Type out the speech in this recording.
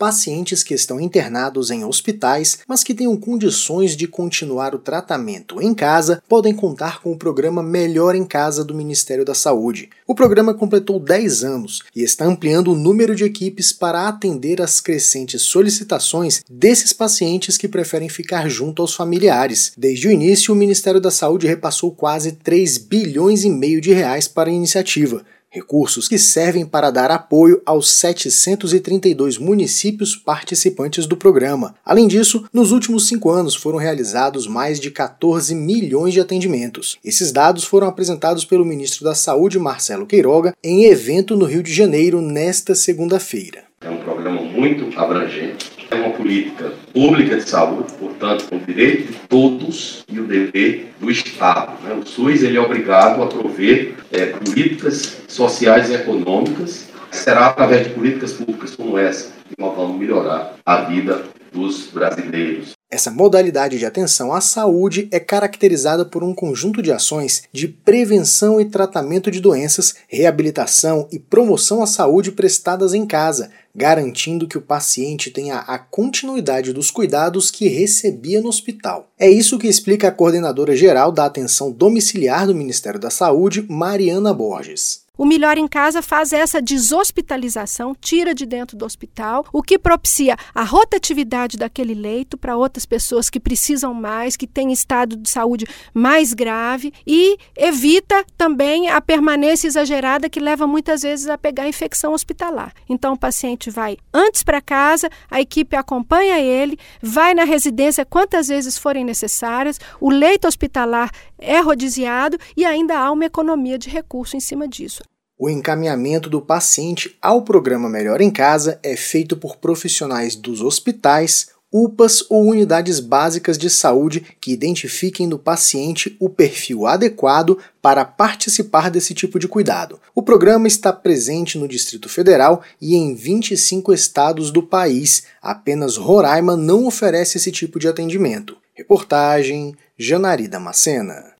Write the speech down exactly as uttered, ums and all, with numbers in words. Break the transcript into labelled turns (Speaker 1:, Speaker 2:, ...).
Speaker 1: pacientes que estão internados em hospitais, mas que tenham condições de continuar o tratamento em casa, podem contar com o programa Melhor em Casa do Ministério da Saúde. O programa completou dez anos e está ampliando o número de equipes para atender às crescentes solicitações desses pacientes que preferem ficar junto aos familiares. Desde o início, o Ministério da Saúde repassou quase três bilhões e meio de reais para a iniciativa. Recursos que servem para dar apoio aos setecentos e trinta e dois municípios participantes do programa. Além disso, nos últimos cinco anos foram realizados mais de quatorze milhões de atendimentos. Esses dados foram apresentados pelo ministro da Saúde, Marcelo Queiroga, em evento no Rio de Janeiro nesta segunda-feira.
Speaker 2: É um programa muito abrangente, é uma política pública de saúde, portanto, com o direito de todos e o dever do Estado. Né? O SUS ele é obrigado a prover é, políticas sociais e econômicas. Será através de políticas públicas como essa que nós vamos melhorar a vida dos brasileiros.
Speaker 1: Essa modalidade de atenção à saúde é caracterizada por um conjunto de ações de prevenção e tratamento de doenças, reabilitação e promoção à saúde prestadas em casa, garantindo que o paciente tenha a continuidade dos cuidados que recebia no hospital. É isso que explica a coordenadora geral da atenção domiciliar do Ministério da Saúde, Mariana Borges.
Speaker 3: O Melhor em Casa faz essa deshospitalização, tira de dentro do hospital, o que propicia a rotatividade daquele leito para outras pessoas que precisam mais, que têm estado de saúde mais grave e evita também a permanência exagerada que leva muitas vezes a pegar infecção hospitalar. Então o paciente vai antes para casa, a equipe acompanha ele, vai na residência quantas vezes forem necessárias, o leito hospitalar é rodiziado e ainda há uma economia de recurso em cima disso.
Speaker 1: O encaminhamento do paciente ao programa Melhor em Casa é feito por profissionais dos hospitais, U P As ou unidades básicas de saúde que identifiquem no paciente o perfil adequado para participar desse tipo de cuidado. O programa está presente no Distrito Federal e em vinte e cinco estados do país. Apenas Roraima não oferece esse tipo de atendimento. Reportagem Janari Damascena.